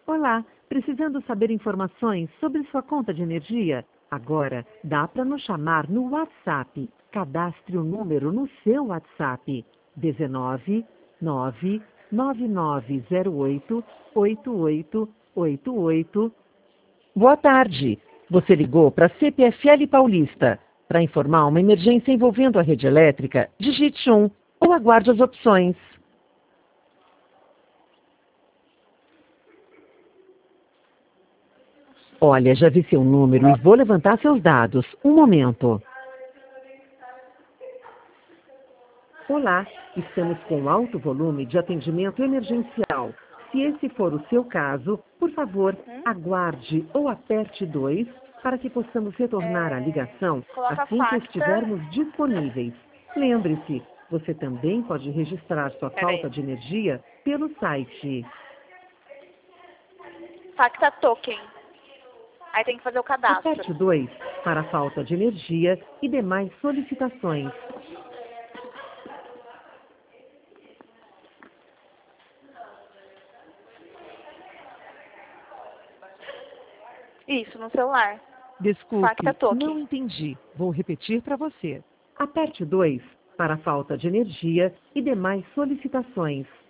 Olá, precisando saber informações sobre sua conta de energia? Agora dá para nos chamar no WhatsApp. Cadastre o número no seu WhatsApp. 19 9 9908 8888. Boa tarde. Você ligou para a CPFL Paulista. Para informar uma emergência envolvendo a rede elétrica, digite 1 ou aguarde as opções. Olha, já vi seu número e vou levantar seus dados. Um momento. Olá, estamos com alto volume de atendimento emergencial. Se esse for o seu caso, por favor, aguarde ou aperte 2 para que possamos retornar a ligação Coloca assim que facta. estivermos disponíveis. Lembre-se, você também pode registrar sua Peraí. falta de energia pelo site. Facta token. Aí tem que fazer o cadastro. Aperte 2 para a falta de energia e demais solicitações. Isso, no celular. Desculpe, Facta token. não entendi. Vou repetir para você. Aperte 2 para a falta de energia e demais solicitações.